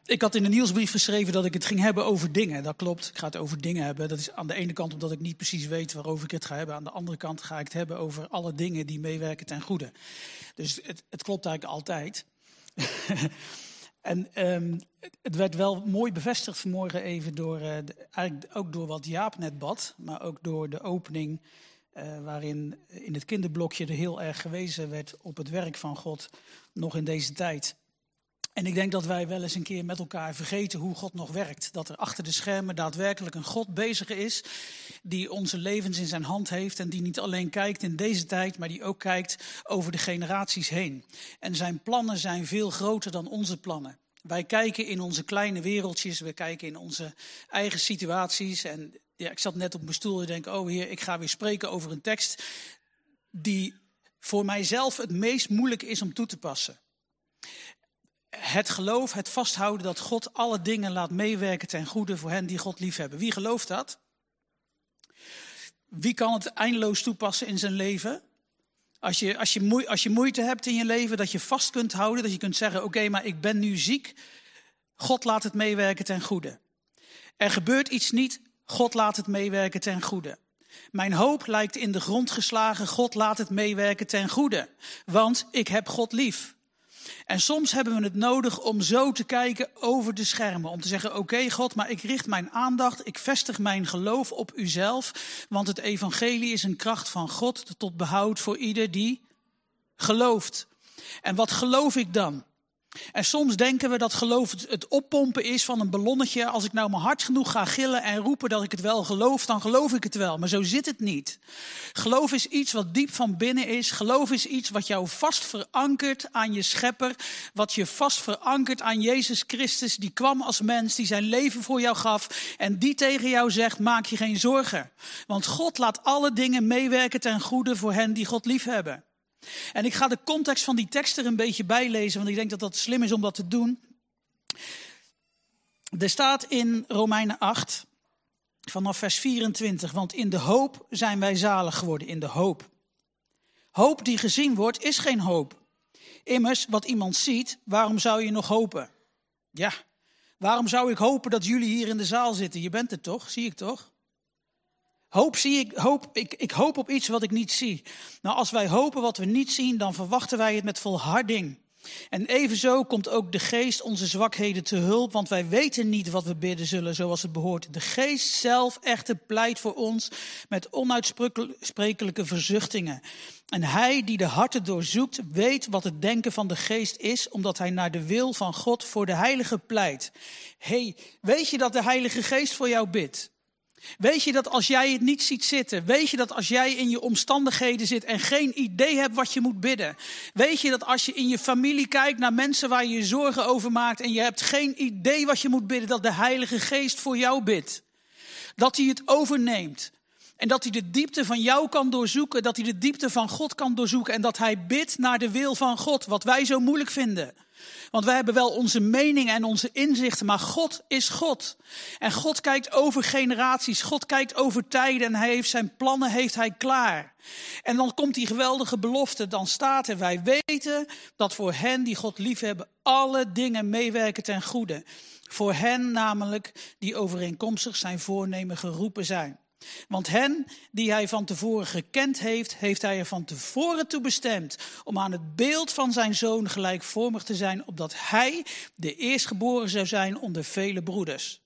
Ik had in de nieuwsbrief geschreven dat ik het ging hebben over dingen. Dat klopt, ik ga het over dingen hebben. Dat is aan de ene kant omdat ik niet precies weet waarover ik het ga hebben. Aan de andere kant ga ik het hebben over alle dingen die meewerken ten goede. Dus het klopt eigenlijk altijd. En het werd wel mooi bevestigd vanmorgen even door, eigenlijk ook door wat Jaap net bad. Maar ook door de opening waarin in het kinderblokje er heel erg gewezen werd op het werk van God nog in deze tijd. En ik denk dat wij wel eens een keer met elkaar vergeten hoe God nog werkt. Dat er achter de schermen daadwerkelijk een God bezig is die onze levens in zijn hand heeft. En die niet alleen kijkt in deze tijd, maar die ook kijkt over de generaties heen. En zijn plannen zijn veel groter dan onze plannen. Wij kijken in onze kleine wereldjes, we kijken in onze eigen situaties. En ja, ik zat net op mijn stoel en denk, oh Heer, ik ga weer spreken over een tekst die voor mijzelf het meest moeilijk is om toe te passen. Het geloof, het vasthouden dat God alle dingen laat meewerken ten goede voor hen die God liefhebben. Wie gelooft dat? Wie kan het eindeloos toepassen in zijn leven? Als je moeite hebt in je leven, dat je vast kunt houden, dat je kunt zeggen, oké, maar ik ben nu ziek. God laat het meewerken ten goede. Er gebeurt iets niet, God laat het meewerken ten goede. Mijn hoop lijkt in de grond geslagen, God laat het meewerken ten goede. Want ik heb God lief. En soms hebben we het nodig om zo te kijken over de schermen. Om te zeggen, oké, God, maar ik richt mijn aandacht, ik vestig mijn geloof op uzelf. Want het evangelie is een kracht van God tot behoud voor ieder die gelooft. En wat geloof ik dan? En soms denken we dat geloof het oppompen is van een ballonnetje. Als ik nou maar hard genoeg ga gillen en roepen dat ik het wel geloof, dan geloof ik het wel. Maar zo zit het niet. Geloof is iets wat diep van binnen is. Geloof is iets wat jou vast verankert aan je schepper. Wat je vast verankert aan Jezus Christus. Die kwam als mens, die zijn leven voor jou gaf. En die tegen jou zegt, maak je geen zorgen. Want God laat alle dingen meewerken ten goede voor hen die God liefhebben. En ik ga de context van die tekst er een beetje bij lezen, want ik denk dat dat slim is om dat te doen. Er staat in Romeinen 8, vanaf vers 24, want in de hoop zijn wij zalig geworden, in de hoop. Hoop die gezien wordt, is geen hoop. Immers, wat iemand ziet, waarom zou je nog hopen? Ja, waarom zou ik hopen dat jullie hier in de zaal zitten? Je bent er toch, zie ik toch? Ik hoop op iets wat ik niet zie. Nou, als wij hopen wat we niet zien, dan verwachten wij het met volharding. En evenzo komt ook de geest onze zwakheden te hulp, want wij weten niet wat we bidden zullen zoals het behoort. De geest zelf echter pleit voor ons met onuitsprekelijke verzuchtingen. En hij die de harten doorzoekt, weet wat het denken van de geest is, omdat hij naar de wil van God voor de heilige pleit. Weet je dat de Heilige Geest voor jou bidt? Weet je dat als jij het niet ziet zitten, weet je dat als jij in je omstandigheden zit en geen idee hebt wat je moet bidden. Weet je dat als je in je familie kijkt naar mensen waar je je zorgen over maakt en je hebt geen idee wat je moet bidden, dat de Heilige Geest voor jou bidt. Dat hij het overneemt en dat hij de diepte van jou kan doorzoeken, dat hij de diepte van God kan doorzoeken en dat hij bidt naar de wil van God, wat wij zo moeilijk vinden. Want wij hebben wel onze meningen en onze inzichten, maar God is God. En God kijkt over generaties, God kijkt over tijden en hij heeft zijn plannen klaar. En dan komt die geweldige belofte, dan staat er, wij weten dat voor hen die God liefhebben alle dingen meewerken ten goede. Voor hen namelijk die overeenkomstig zijn voornemen geroepen zijn. Want hen die hij van tevoren gekend heeft, heeft hij er van tevoren toe bestemd om aan het beeld van zijn zoon gelijkvormig te zijn, opdat hij de eerstgeboren zou zijn onder vele broeders.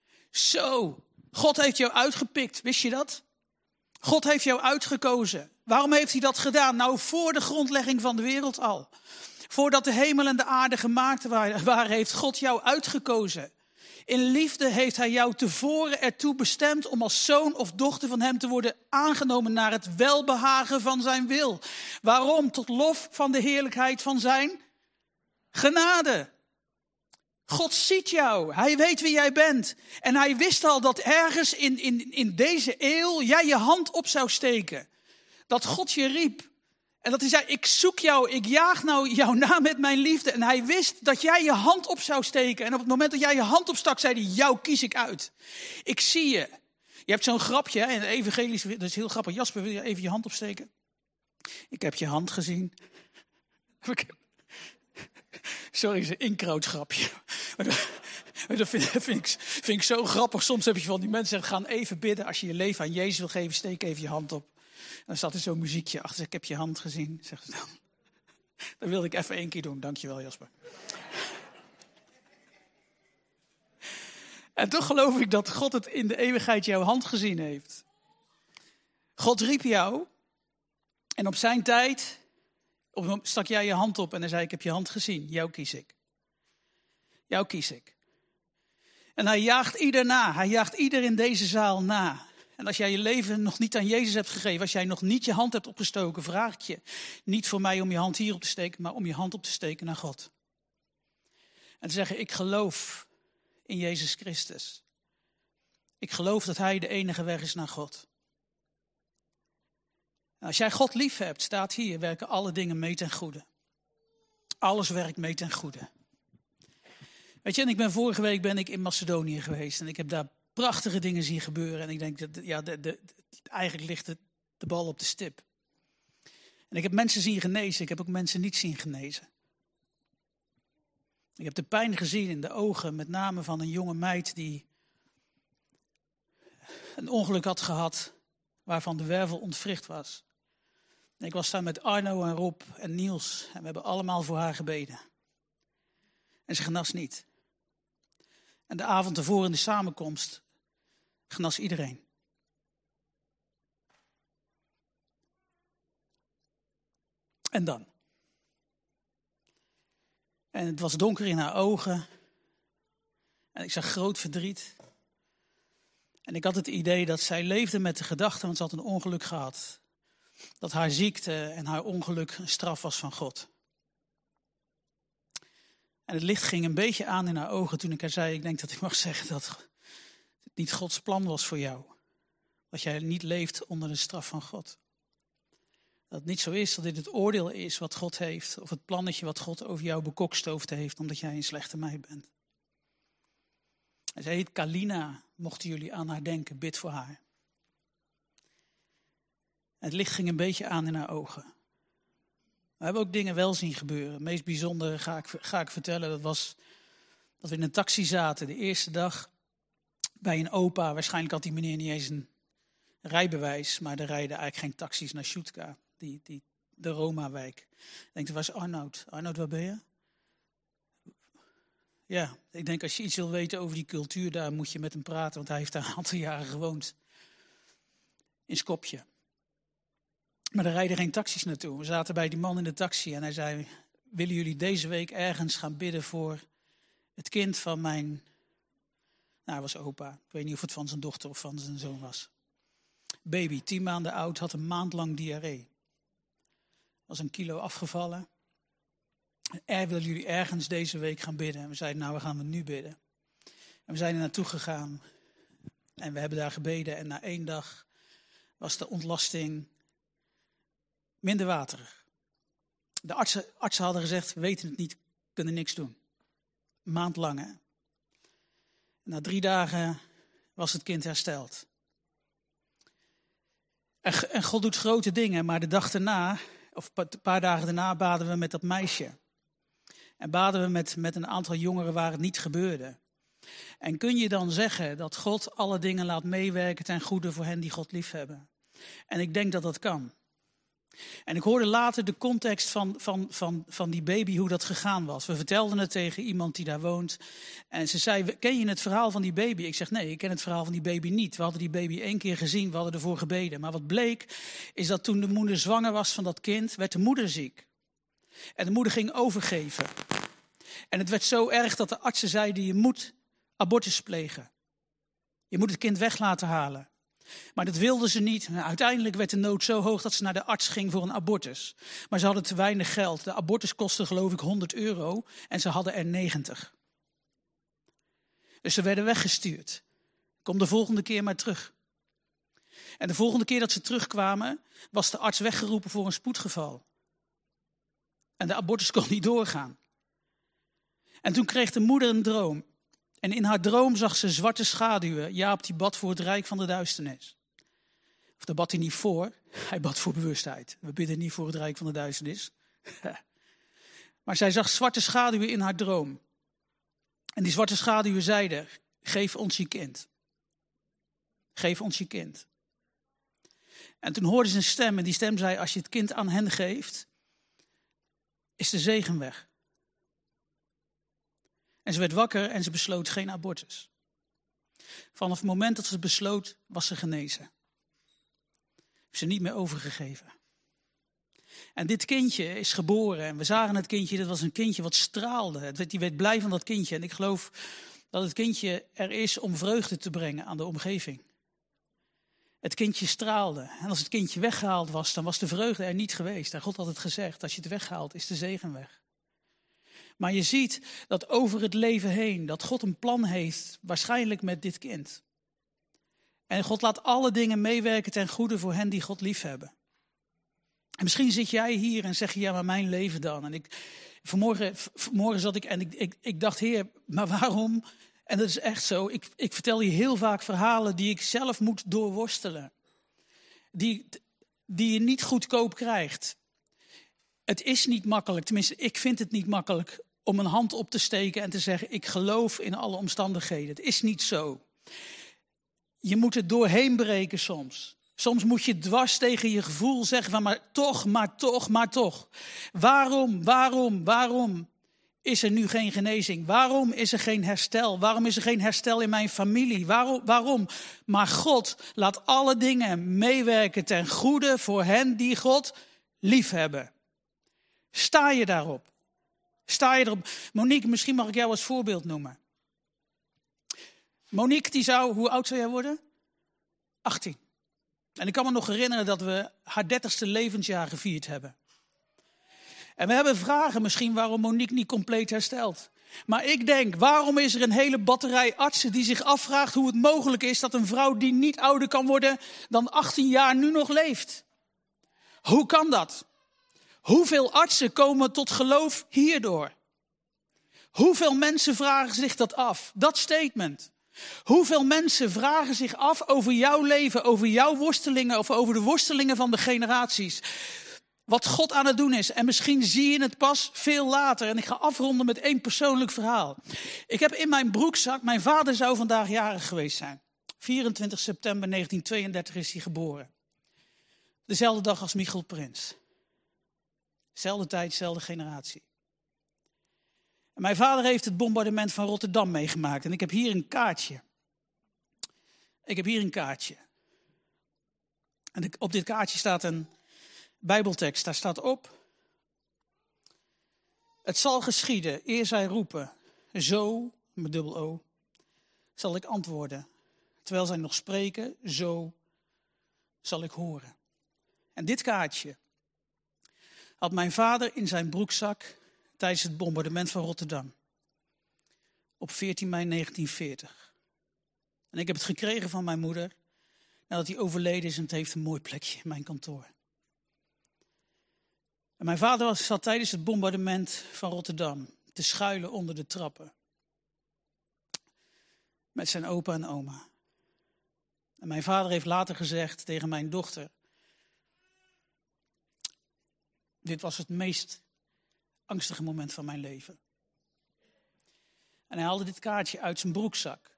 Zo, God heeft jou uitgepikt, wist je dat? God heeft jou uitgekozen. Waarom heeft hij dat gedaan? Nou, voor de grondlegging van de wereld al. Voordat de hemel en de aarde gemaakt waren, heeft God jou uitgekozen. In liefde heeft hij jou tevoren ertoe bestemd om als zoon of dochter van hem te worden aangenomen naar het welbehagen van zijn wil. Waarom? Tot lof van de heerlijkheid van zijn genade. God ziet jou. Hij weet wie jij bent. En hij wist al dat ergens in deze eeuw jij je hand op zou steken. Dat God je riep. En dat hij zei, ik zoek jou, ik jaag nou jouw naam met mijn liefde. En hij wist dat jij je hand op zou steken. En op het moment dat jij je hand opstak, zei hij, jou kies ik uit. Ik zie je. Je hebt zo'n grapje, hè, in de evangelische, dat is heel grappig. Jasper, wil je even je hand opsteken? Ik heb je hand gezien. Sorry, het is een inkrootgrapje. Dat vind ik zo grappig. Soms heb je van die mensen die gaan even bidden. Als je je leven aan Jezus wil geven, steek even je hand op. En dan staat er zo'n muziekje achter. Ik heb je hand gezien. Zegt ze dan. Dat wilde ik even 1 keer doen. Dankjewel, Jasper. En toch geloof ik dat God het in de eeuwigheid jouw hand gezien heeft. God riep jou. En op zijn tijd stak jij je hand op en hij zei, ik heb je hand gezien. Jou kies ik. Jou kies ik. En hij jaagt ieder na. Hij jaagt ieder in deze zaal na. En als jij je leven nog niet aan Jezus hebt gegeven, als jij nog niet je hand hebt opgestoken, vraag ik je niet voor mij om je hand hier op te steken, maar om je hand op te steken naar God. En te zeggen, ik geloof in Jezus Christus. Ik geloof dat hij de enige weg is naar God. En als jij God lief hebt, staat hier, werken alle dingen mee ten goede. Alles werkt mee ten goede. Weet je, en vorige week ben ik in Macedonië geweest en ik heb daar prachtige dingen zien gebeuren. En ik denk, eigenlijk ligt de bal op de stip. En ik heb mensen zien genezen, ik heb ook mensen niet zien genezen. Ik heb de pijn gezien in de ogen, met name van een jonge meid die een ongeluk had gehad, waarvan de wervel ontwricht was. En ik was daar met Arno en Rob en Niels en we hebben allemaal voor haar gebeden. En ze genas niet. En de avond ervoor in de samenkomst genas iedereen. En dan? En het was donker in haar ogen. En ik zag groot verdriet. En ik had het idee dat zij leefde met de gedachte, want ze had een ongeluk gehad, dat haar ziekte en haar ongeluk een straf was van God. En het licht ging een beetje aan in haar ogen toen ik haar zei, ik denk dat ik mag zeggen dat het niet Gods plan was voor jou. Dat jij niet leeft onder de straf van God. Dat het niet zo is dat dit het oordeel is wat God heeft, of het plannetje wat God over jou bekokstoofd heeft, omdat jij een slechte meid bent. En zij heet Kalina, mochten jullie aan haar denken, bid voor haar. En het licht ging een beetje aan in haar ogen. We hebben ook dingen wel zien gebeuren. Het meest bijzondere ga ik vertellen, dat was dat we in een taxi zaten de eerste dag bij een opa. Waarschijnlijk had die meneer niet eens een rijbewijs, maar er rijden eigenlijk geen taxis naar Stuttgart, de Roma-wijk. Ik denk, waar is Arnoud? Arnoud, waar ben je? Ja, ik denk als je iets wil weten over die cultuur, daar moet je met hem praten, want hij heeft daar een aantal jaren gewoond. In Skopje. Maar er rijden geen taxis naartoe. We zaten bij die man in de taxi en hij zei, willen jullie deze week ergens gaan bidden voor het kind van mijn, nou hij was opa. Ik weet niet of het van zijn dochter of van zijn zoon was. Baby, 10 maanden oud, had een maand lang diarree. Was 1 kilo afgevallen. Willen jullie ergens deze week gaan bidden? En we zeiden, nou we gaan nu bidden. En we zijn er naartoe gegaan. En we hebben daar gebeden. En na 1 dag was de ontlasting minder waterig. De artsen hadden gezegd, we weten het niet, kunnen niks doen. 1 maand lang, hè. Na 3 dagen was het kind hersteld. En God doet grote dingen, maar de dag daarna, of een paar dagen daarna, baden we met dat meisje. En baden we met een aantal jongeren waar het niet gebeurde. En kun je dan zeggen dat God alle dingen laat meewerken ten goede voor hen die God liefhebben? En ik denk dat dat kan. En ik hoorde later de context van die baby, hoe dat gegaan was. We vertelden het tegen iemand die daar woont. En ze zei, ken je het verhaal van die baby? Ik zeg, nee, ik ken het verhaal van die baby niet. We hadden die baby 1 keer gezien, we hadden ervoor gebeden. Maar wat bleek, is dat toen de moeder zwanger was van dat kind, werd de moeder ziek. En de moeder ging overgeven. En het werd zo erg dat de artsen zeiden, je moet abortus plegen. Je moet het kind weg laten halen. Maar dat wilden ze niet. Nou, uiteindelijk werd de nood zo hoog dat ze naar de arts ging voor een abortus. Maar ze hadden te weinig geld. De abortus kostte geloof ik €100 en ze hadden er 90. Dus ze werden weggestuurd. Kom de volgende keer maar terug. En de volgende keer dat ze terugkwamen, was de arts weggeroepen voor een spoedgeval. En de abortus kon niet doorgaan. En toen kreeg de moeder een droom. En in haar droom zag ze zwarte schaduwen. Jaap die bad voor het rijk van de duisternis. Of daar bad hij niet voor, hij bad voor bewustheid. We bidden niet voor het rijk van de duisternis. Maar zij zag zwarte schaduwen in haar droom. En die zwarte schaduwen zeiden, geef ons je kind. Geef ons je kind. En toen hoorden ze een stem en die stem zei, als je het kind aan hen geeft, is de zegen weg. En ze werd wakker en ze besloot geen abortus. Vanaf het moment dat ze het besloot, was ze genezen. Heeft ze niet meer overgegeven. En dit kindje is geboren en we zagen het kindje, dat was een kindje wat straalde. Die werd blij van dat kindje en ik geloof dat het kindje er is om vreugde te brengen aan de omgeving. Het kindje straalde en als het kindje weggehaald was, dan was de vreugde er niet geweest. En God had het gezegd, als je het weghaalt, is de zegen weg. Maar je ziet dat over het leven heen, dat God een plan heeft, waarschijnlijk met dit kind. En God laat alle dingen meewerken ten goede voor hen die God liefhebben. En misschien zit jij hier en zeg je, ja, maar mijn leven dan. En vanmorgen zat ik en ik dacht, Heer, maar waarom? En dat is echt zo. Ik vertel je heel vaak verhalen die ik zelf moet doorworstelen. Die je niet goedkoop krijgt. Het is niet makkelijk, tenminste ik vind het niet makkelijk om een hand op te steken en te zeggen, ik geloof in alle omstandigheden. Het is niet zo. Je moet het doorheen breken soms. Soms moet je dwars tegen je gevoel zeggen van maar toch. Waarom is er nu geen genezing? Waarom is er geen herstel? Waarom is er geen herstel in mijn familie? Waarom? Maar God laat alle dingen meewerken ten goede voor hen die God liefhebben. Sta je daarop? Sta je erop? Monique, misschien mag ik jou als voorbeeld noemen. Monique, hoe oud zou jij worden? 18. En ik kan me nog herinneren dat we haar 30ste levensjaar gevierd hebben. En we hebben vragen misschien waarom Monique niet compleet herstelt. Maar ik denk, waarom is er een hele batterij artsen die zich afvraagt hoe het mogelijk is dat een vrouw die niet ouder kan worden dan 18 jaar nu nog leeft? Hoe kan dat? Hoeveel artsen komen tot geloof hierdoor? Hoeveel mensen vragen zich dat af? Dat statement. Hoeveel mensen vragen zich af over jouw leven, over jouw worstelingen of over de worstelingen van de generaties? Wat God aan het doen is. En misschien zie je het pas veel later. En ik ga afronden met 1 persoonlijk verhaal. Ik heb in mijn broekzak, mijn vader zou vandaag jarig geweest zijn. 24 september 1932 is hij geboren. Dezelfde dag als Michiel Prins. Zelfde tijd, zelfde generatie. En mijn vader heeft het bombardement van Rotterdam meegemaakt. En ik heb hier een kaartje. En op dit kaartje staat een Bijbeltekst. Daar staat op: het zal geschieden, eer zij roepen, zo, met dubbel O, zal ik antwoorden. Terwijl zij nog spreken, zo zal ik horen. En dit kaartje had mijn vader in zijn broekzak tijdens het bombardement van Rotterdam. Op 14 mei 1940. En ik heb het gekregen van mijn moeder nadat hij overleden is en het heeft een mooi plekje in mijn kantoor. En mijn vader zat tijdens het bombardement van Rotterdam te schuilen onder de trappen. Met zijn opa en oma. En mijn vader heeft later gezegd tegen mijn dochter: dit was het meest angstige moment van mijn leven. En hij haalde dit kaartje uit zijn broekzak.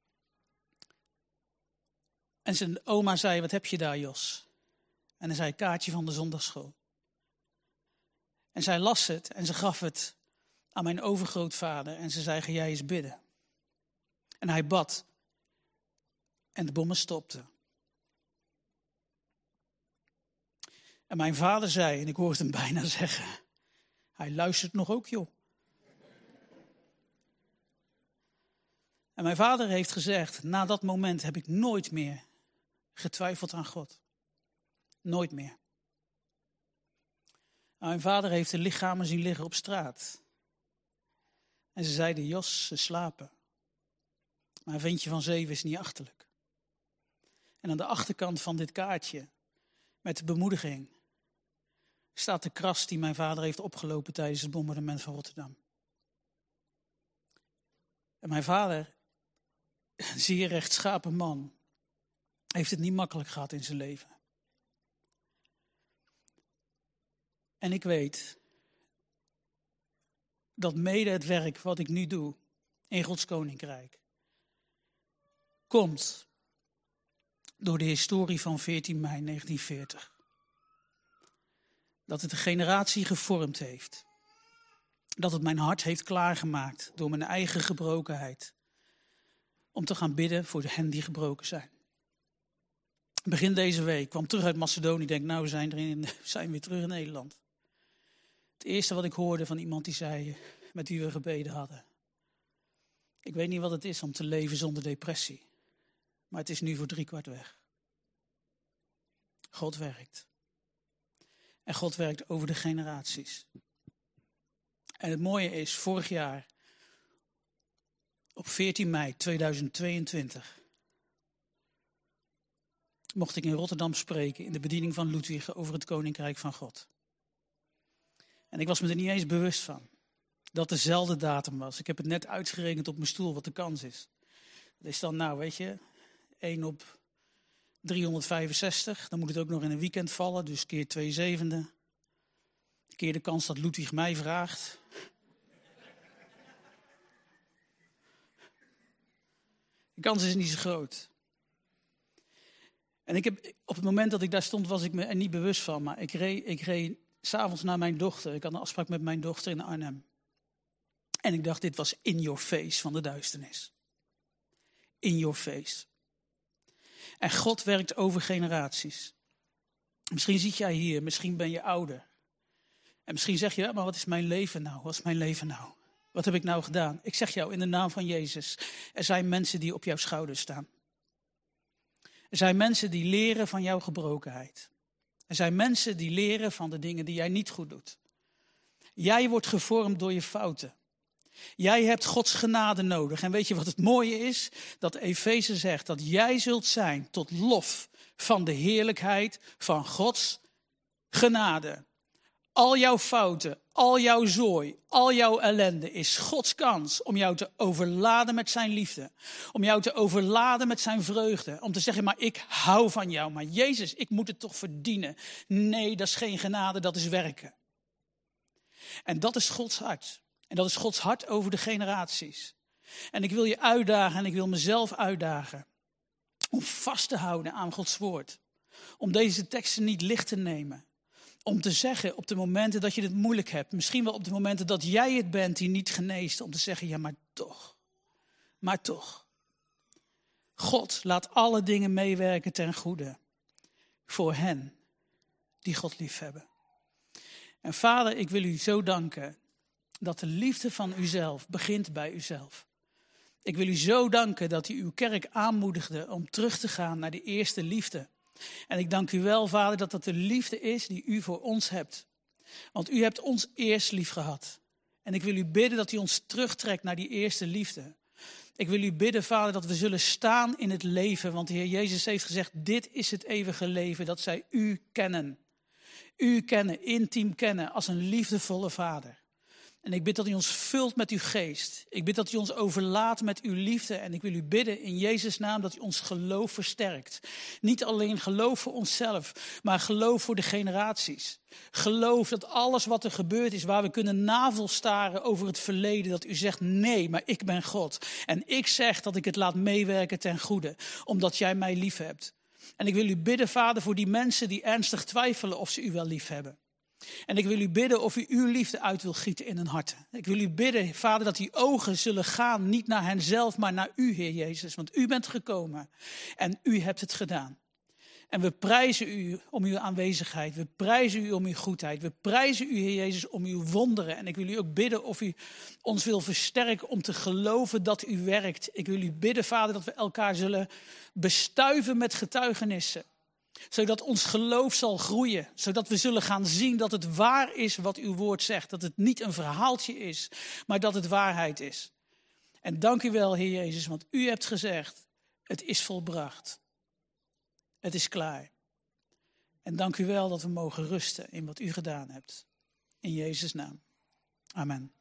En zijn oma zei: wat heb je daar, Jos? En hij zei: kaartje van de zondagsschool. En zij las het en ze gaf het aan mijn overgrootvader. En ze zei: ga jij eens bidden. En hij bad. En de bommen stopten. En mijn vader zei, en ik hoorde hem bijna zeggen: hij luistert nog ook, joh. En mijn vader heeft gezegd: na dat moment heb ik nooit meer getwijfeld aan God. Nooit meer. Mijn vader heeft de lichamen zien liggen op straat. En ze zeiden: Jos, ze slapen. Maar een ventje van 7 is niet achterlijk. En aan de achterkant van dit kaartje, met de bemoediging, staat de kras die mijn vader heeft opgelopen tijdens het bombardement van Rotterdam. En mijn vader, een zeer rechtschapen man, heeft het niet makkelijk gehad in zijn leven. En ik weet dat mede het werk wat ik nu doe in Gods koninkrijk komt door de historie van 14 mei 1940. Dat het een generatie gevormd heeft. Dat het mijn hart heeft klaargemaakt door mijn eigen gebrokenheid. Om te gaan bidden voor hen die gebroken zijn. Begin deze week kwam terug uit Macedonië. Ik denk, nou, we zijn weer terug in Nederland. Het eerste wat ik hoorde van iemand die zei, met wie we gebeden hadden. Ik weet niet wat het is om te leven zonder depressie. Maar het is nu voor 3/4 weg. God werkt. En God werkt over de generaties. En het mooie is, vorig jaar, op 14 mei 2022... mocht ik in Rotterdam spreken in de bediening van Ludwig over het Koninkrijk van God. En ik was me er niet eens bewust van dat dezelfde datum was. Ik heb het net uitgerekend op mijn stoel wat de kans is. Dat is dan, nou weet je, 1 op 365. Dan moet het ook nog in een weekend vallen, dus keer 2/7. Keer de kans dat Ludwig mij vraagt. De kans is niet zo groot. En op het moment dat ik daar stond, was ik me er niet bewust van. Maar ik reed 's avonds naar mijn dochter. Ik had een afspraak met mijn dochter in Arnhem. En ik dacht, dit was in your face van de duisternis. In your face. En God werkt over generaties. Misschien zit jij hier, misschien ben je ouder. En misschien zeg je, maar wat is mijn leven nou? Wat is mijn leven nou? Wat heb ik nou gedaan? Ik zeg jou in de naam van Jezus. Er zijn mensen die op jouw schouders staan. Er zijn mensen die leren van jouw gebrokenheid. Er zijn mensen die leren van de dingen die jij niet goed doet. Jij wordt gevormd door je fouten. Jij hebt Gods genade nodig. En weet je wat het mooie is? Dat Efeze zegt dat jij zult zijn tot lof van de heerlijkheid van Gods genade. Al jouw fouten, al jouw zooi, al jouw ellende is Gods kans om jou te overladen met zijn liefde. Om jou te overladen met zijn vreugde. Om te zeggen, maar ik hou van jou. Maar Jezus, ik moet het toch verdienen. Nee, dat is geen genade, dat is werken. En dat is Gods hart. En dat is Gods hart over de generaties. En ik wil je uitdagen en ik wil mezelf uitdagen. Om vast te houden aan Gods woord. Om deze teksten niet licht te nemen. Om te zeggen op de momenten dat je het moeilijk hebt. Misschien wel op de momenten dat jij het bent die niet geneest. Om te zeggen, ja maar toch. Maar toch. God laat alle dingen meewerken ten goede. Voor hen die God liefhebben. En Vader, ik wil u zo danken. Dat de liefde van uzelf begint bij uzelf. Ik wil u zo danken dat u uw kerk aanmoedigde om terug te gaan naar de eerste liefde. En ik dank u wel, Vader, dat dat de liefde is die u voor ons hebt. Want u hebt ons eerst lief gehad. En ik wil u bidden dat u ons terugtrekt naar die eerste liefde. Ik wil u bidden, Vader, dat we zullen staan in het leven. Want de Heer Jezus heeft gezegd, dit is het eeuwige leven, dat zij u kennen. U kennen, intiem kennen, als een liefdevolle Vader. En ik bid dat u ons vult met uw geest. Ik bid dat u ons overlaat met uw liefde. En ik wil u bidden in Jezus' naam dat u ons geloof versterkt. Niet alleen geloof voor onszelf, maar geloof voor de generaties. Geloof dat alles wat er gebeurd is, waar we kunnen navelstaren over het verleden. Dat u zegt, nee, maar ik ben God. En ik zeg dat ik het laat meewerken ten goede. Omdat jij mij lief hebt. En ik wil u bidden, Vader, voor die mensen die ernstig twijfelen of ze u wel lief hebben. En ik wil u bidden of u uw liefde uit wil gieten in hun harten. Ik wil u bidden, Vader, dat die ogen zullen gaan, niet naar henzelf, maar naar u, Heer Jezus. Want u bent gekomen en u hebt het gedaan. En we prijzen u om uw aanwezigheid. We prijzen u om uw goedheid. We prijzen u, Heer Jezus, om uw wonderen. En ik wil u ook bidden of u ons wil versterken om te geloven dat u werkt. Ik wil u bidden, Vader, dat we elkaar zullen bestuiven met getuigenissen. Zodat ons geloof zal groeien. Zodat we zullen gaan zien dat het waar is wat uw woord zegt. Dat het niet een verhaaltje is, maar dat het waarheid is. En dank u wel, Heer Jezus, want u hebt gezegd, het is volbracht. Het is klaar. En dank u wel dat we mogen rusten in wat u gedaan hebt. In Jezus' naam. Amen.